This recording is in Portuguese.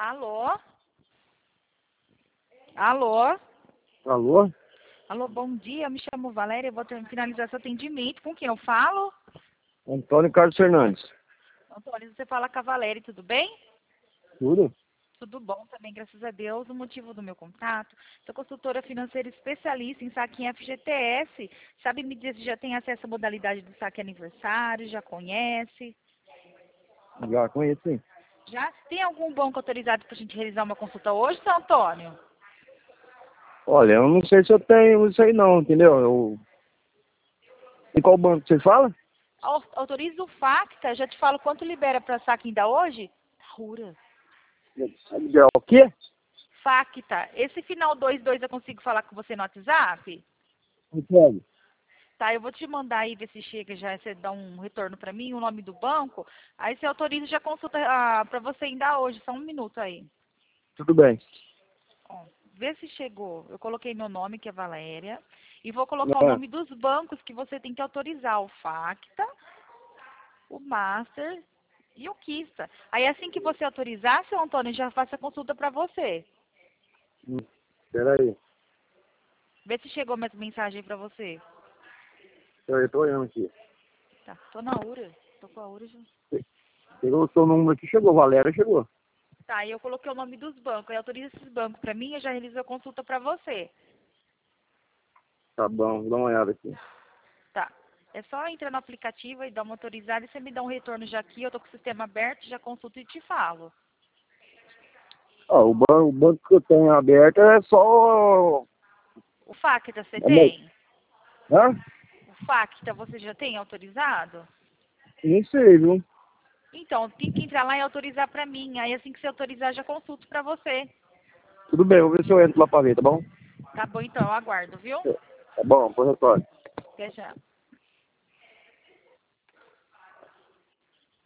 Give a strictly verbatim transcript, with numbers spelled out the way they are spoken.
Alô? Alô? Alô? Alô, bom dia. Eu me chamo Valéria. Eu vou ter- finalizar seu atendimento. Com quem eu falo? Antônio Carlos Fernandes. Antônio, você fala com a Valéria, tudo bem? Tudo? Tudo bom também, graças a Deus. O motivo do meu contato, sou consultora financeira especialista em saque em F G T S. Sabe me dizer se já tem acesso à modalidade do saque aniversário? Já conhece? Já conheço, sim. Já? Tem algum banco autorizado para a gente realizar uma consulta hoje, seu Antônio? Olha, eu não sei se eu tenho isso aí não, entendeu? Eu... Em qual banco você fala? Au- Autoriza o Facta, já te falo quanto libera para saque ainda hoje? Jura? É o quê? Facta. Esse final dois dois eu consigo falar com você no WhatsApp? Consegue. Tá, eu vou te mandar aí, ver se chega já, você dá um retorno para mim, o nome do banco. Aí você autoriza e já consulta ah, para você ainda hoje, só um minuto aí. Tudo bem. Ó, vê se chegou. Eu coloquei meu nome, que é Valéria, e vou colocar o Ah, nome dos bancos que você tem que autorizar, o Facta, o Master e o Kista. Aí assim que você autorizar, seu Antônio, já faço a consulta para você. hum, Peraí. Vê se chegou minha mensagem para você. Eu tô olhando aqui. Tá, tô na URA. Tô com a URA já. Chegou o seu número aqui, chegou. Valéria chegou. Tá, e eu coloquei o nome dos bancos. Aí autoriza esses bancos para mim, eu já realizo a consulta para você. Tá bom, vou dar uma olhada aqui. Tá. É só entrar no aplicativo e dar uma autorizada e você me dá um retorno já aqui. Eu tô com o sistema aberto, já consulto e te falo. Ó, o, ban o banco que eu tenho aberto é só... O Facta você É meu. tem? Hã? O Facta você já tem autorizado? Não sei, viu? Então, tem que entrar lá e autorizar para mim. Aí assim que você autorizar, já consulto para você. Tudo bem, vou ver se eu entro lá pra ver, tá bom? Tá bom, então, eu aguardo, viu? Tá bom, por retorno. Até já.